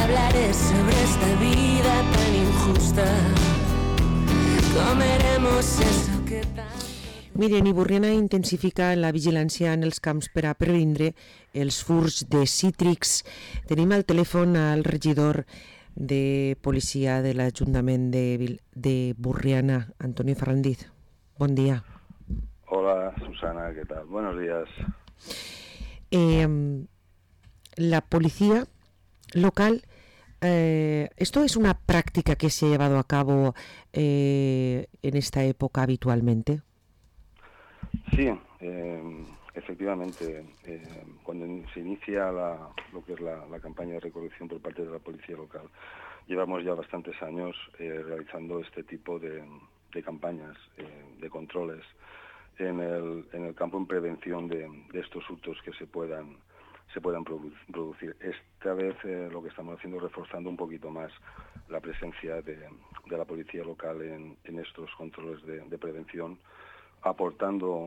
hablaré sobre esta vida tan injusta. Comeremos eso que tanto... Miren, i Borriana intensifica la vigilància en els camps per a previndre els furts de cítrics. Tenim al telèfon al regidor de policia de l'Ajuntament de Borriana, Antonio Ferrandiz. Bon dia. Hola, Susana, ¿qué tal? Buenos días. La policía local, ¿esto es una práctica que se ha llevado a cabo en esta época habitualmente? Sí, efectivamente, cuando se inicia lo que es la campaña de recolección por parte de la policía local, llevamos ya bastantes años realizando este tipo de campañas, de controles en el campo en prevención de estos hurtos que se puedan producir. Esta vez lo que estamos haciendo es reforzando un poquito más la presencia de la policía local en estos controles de prevención, aportando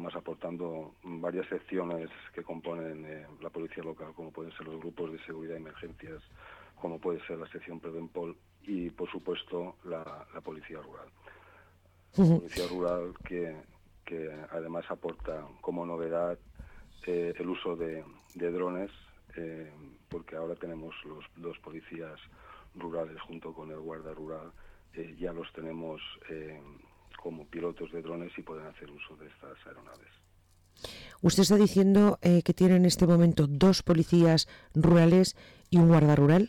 varias secciones que componen la policía local, como pueden ser los grupos de seguridad y emergencias, como puede ser la sección Prevenpol y, por supuesto, la policía rural. La policía rural que además aporta como novedad el uso de drones, porque ahora tenemos los dos policías rurales junto con el guarda rural, ya los tenemos como pilotos de drones y pueden hacer uso de estas aeronaves. Usted está diciendo que tiene en este momento dos policías rurales y un guarda rural.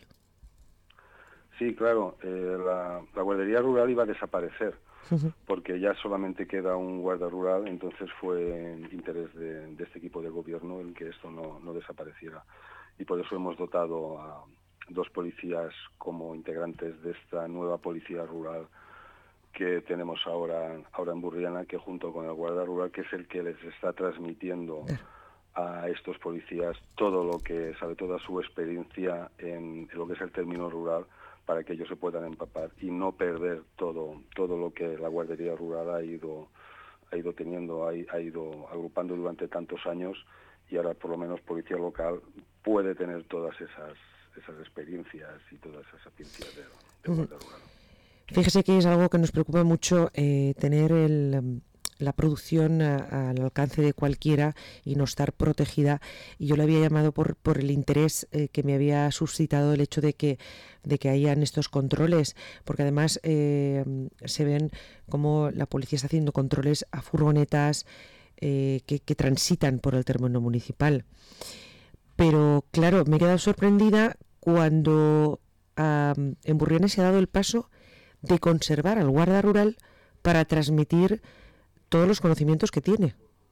Sí, claro, la guardería rural iba a desaparecer porque ya solamente queda un guarda rural, entonces fue en interés de este equipo de gobierno el que esto no desapareciera. Y por eso hemos dotado a dos policías como integrantes de esta nueva policía rural que tenemos ahora en Borriana, que junto con el guarda rural, que es el que les está transmitiendo a estos policías todo lo que sabe, toda su experiencia en lo que es el término rural, para que ellos se puedan empapar y no perder todo lo que la guardería rural ha ido teniendo, ha ido agrupando durante tantos años, y ahora por lo menos policía local puede tener todas esas experiencias y todas esas sapiencias de guardia rural. Fíjese que es algo que nos preocupa mucho, tener la producción al alcance de cualquiera y no estar protegida, y yo le había llamado por el interés que me había suscitado el hecho de que hayan estos controles, porque además se ven como la policía está haciendo controles a furgonetas que transitan por el término municipal. Pero claro, me he quedado sorprendida cuando en Borriana se ha dado el paso de conservar al guarda rural para transmitir todos los conocimientos que tiene.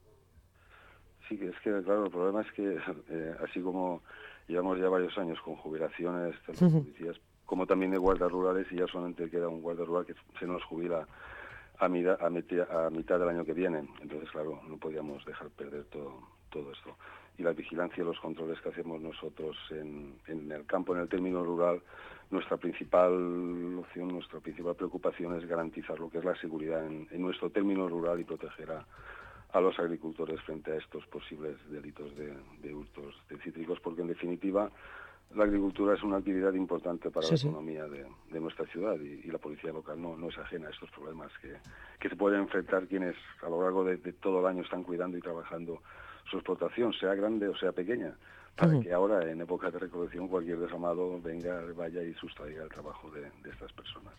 Sí, es que claro, el problema es que así como llevamos ya varios años con jubilaciones de los policías, como también de guardas rurales, y ya solamente queda un guarda rural que se nos jubila a mitad del año que viene. Entonces, claro, no podíamos dejar perder todo esto. Y la vigilancia y los controles que hacemos nosotros en el campo, en el término rural, nuestra principal opción, nuestra principal preocupación es garantizar lo que es la seguridad en nuestro término rural y proteger a los agricultores frente a estos posibles delitos de hurtos de cítricos, porque en definitiva la agricultura es una actividad importante para la economía de nuestra ciudad, y la policía local no es ajena a estos problemas que se pueden enfrentar quienes a lo largo de todo el año están cuidando y trabajando su explotación, sea grande o sea pequeña, para que ahora en época de recolección cualquier desamado vaya y sustraiga el trabajo de estas personas.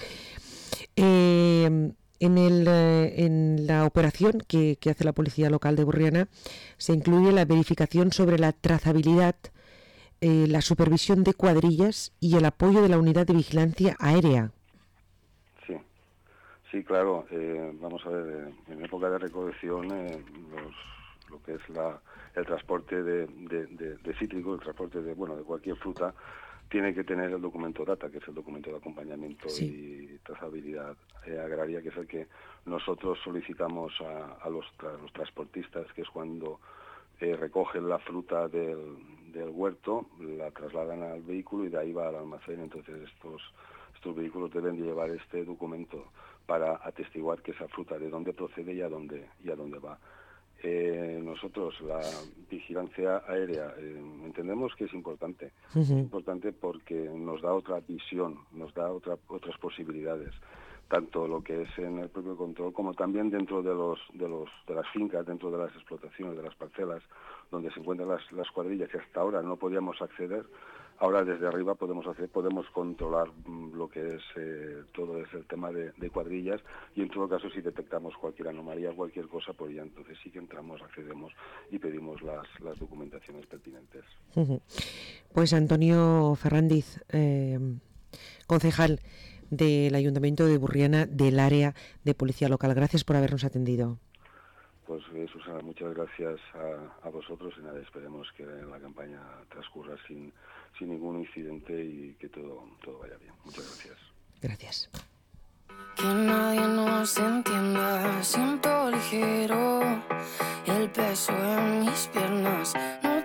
En la operación que hace la Policía Local de Borriana se incluye la verificación sobre la trazabilidad, la supervisión de cuadrillas y el apoyo de la unidad de vigilancia aérea. Sí, claro. Vamos a ver, en época de recolección lo que es el transporte de cítricos, el transporte de cualquier fruta, tiene que tener el documento DATA, que es el documento de acompañamiento y trazabilidad agraria, que es el que nosotros solicitamos a los transportistas, que es cuando recogen la fruta del huerto, la trasladan al vehículo y de ahí va al almacén. Entonces estos vehículos deben llevar este documento para atestiguar que esa fruta de dónde procede y a dónde va. nosotros la vigilancia aérea entendemos que es importante. Uh-huh. Es importante porque nos da otra visión, nos da otras posibilidades, tanto lo que es en el propio control como también dentro de las fincas, dentro de las explotaciones, de las parcelas, donde se encuentran las cuadrillas que hasta ahora no podíamos acceder. Ahora desde arriba podemos controlar lo que es todo ese tema de cuadrillas, y en todo caso si detectamos cualquier anomalía, cualquier cosa, pues ya entonces sí que entramos, accedemos y pedimos las documentaciones pertinentes. Uh-huh. Pues Antonio Ferrandiz, concejal del Ayuntamiento de Burriana, del área de Policía Local, gracias por habernos atendido. Pues Susana, muchas gracias a vosotros, y nada, esperemos que la campaña transcurra sin ningún incidente y que todo vaya bien. Muchas gracias. Gracias. Que nadie nos entienda, siento ligero el peso en mis piernas. No